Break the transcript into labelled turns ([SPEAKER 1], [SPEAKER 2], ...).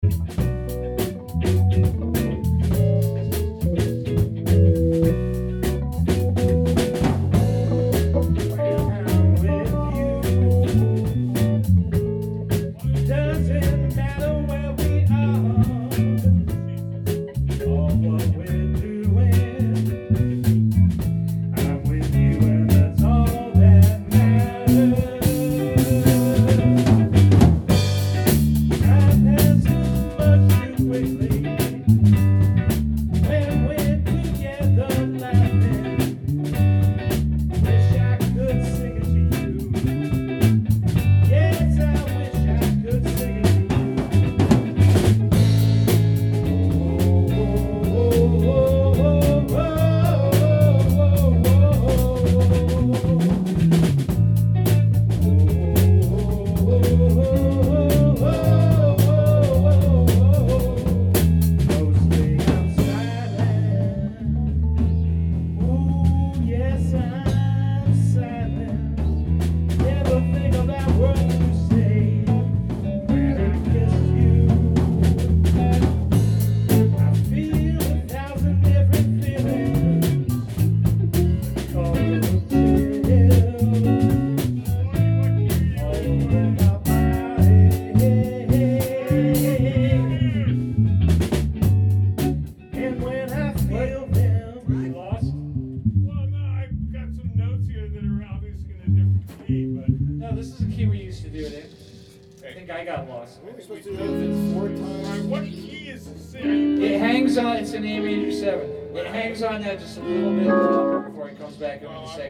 [SPEAKER 1] No, this is a key we used to do it in. I think I got lost.
[SPEAKER 2] We're supposed to do it 4 times.
[SPEAKER 3] What key is this?
[SPEAKER 1] It hangs on, it's an A major 7. It hangs on that just a little bit longer before it comes back up in the second.